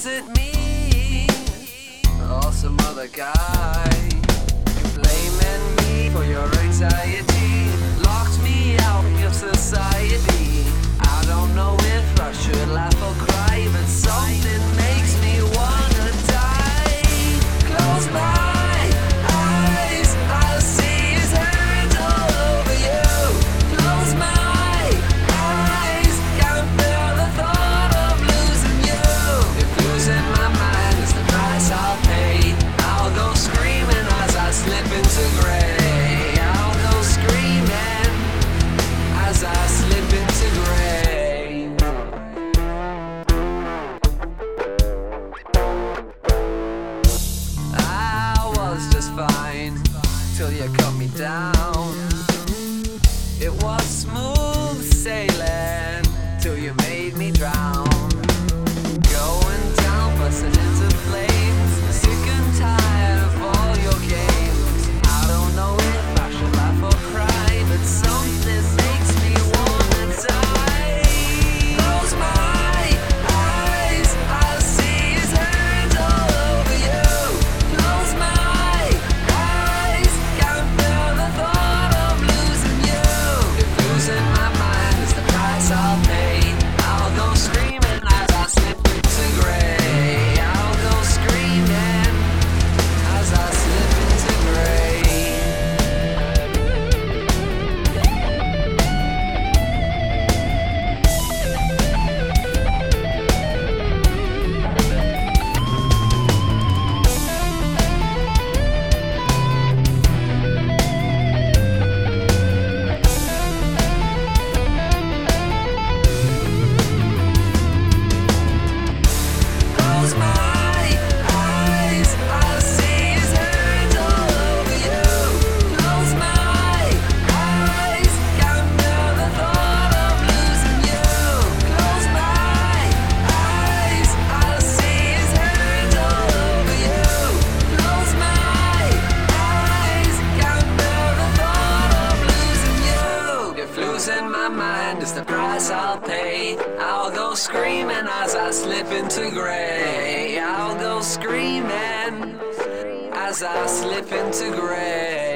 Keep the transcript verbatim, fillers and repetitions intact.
Was it me or some other guy? You're blaming me for your anxiety, locked me out of society. I don't know if I should laugh or cry, but something makes me wanna die. Close my eyes, I see his hands all over you. Close my eyes, can't bear the thought of losing you. If losing my mind is the price I'll pay, I'll go screaming as I slip into grey. I'll go screaming as I slip into grey. I was just fine till you cut me down. It was smooth sailing till you made me drown. Going down, busting into flames, sick and tired of all your games. I don't know if I should laugh or cry, but something makes me wanna die. Close my eyes, I see his hands all over you. Close my eyes, can't bear the thought of losing you. If losing my mind is the price I'll pay, I'll go screaming as I slip into grey. I'll go screaming as I slip into grey. Close my eyes, I see his hands all over you. Close my eyes, can't bear the thought of losing you. Close my eyes, I see his hands all over you. Close my eyes, can't bear the thought of losing you. If losing my mind is the price I'll pay, I'll go screaming as I slip into grey. I'll go screaming as I slip into grey.